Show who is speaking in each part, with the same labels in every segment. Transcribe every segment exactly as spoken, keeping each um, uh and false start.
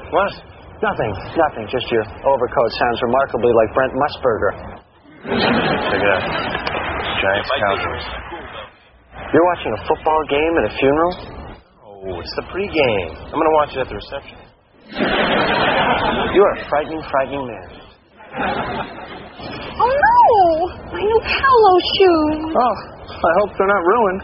Speaker 1: What?
Speaker 2: Nothing, nothing. Just your overcoat sounds remarkably like Brent Musburger.
Speaker 1: Check it out. Giants Cowboys.
Speaker 2: You're watching a football game at a funeral?
Speaker 1: Oh, it's the pregame. I'm going to watch it at the reception.
Speaker 2: You're a frightening, frightening man.
Speaker 3: Oh, no! My new Paolo shoes.
Speaker 2: Oh, I hope they're not ruined.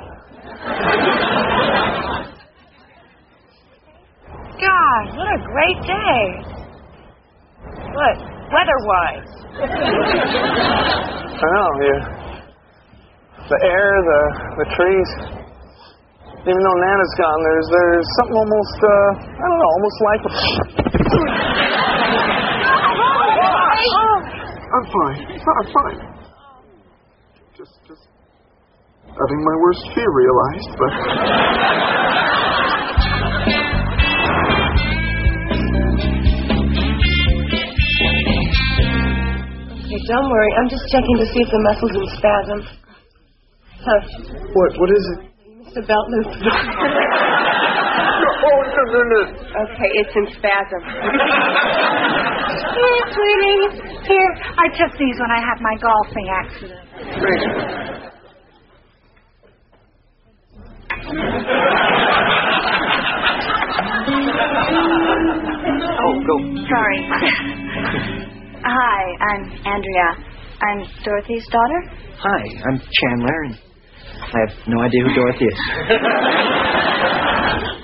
Speaker 3: God, what a great day. What, weather-wise?
Speaker 2: I know, you... The air, the the trees. Even though Nana's gone, there's there's something almost, uh, I don't know, almost like...
Speaker 4: I'm fine. I'm fine. Just, just having my worst fear realized, but...
Speaker 3: Okay, don't worry. I'm just checking to see if the muscle's in spasm. Huh.
Speaker 4: What, what is it?
Speaker 3: Mister Belt loop.
Speaker 4: Oh, no, no, no.
Speaker 3: Okay, it's in spasm. Here, sweetie. Here, I took these when I had my golfing accident.
Speaker 4: Thanks.
Speaker 2: Oh, go.
Speaker 5: Sorry. Hi, I'm Andrea. I'm Dorothy's daughter.
Speaker 6: Hi, I'm Chandler, and I have no idea who Dorothy is.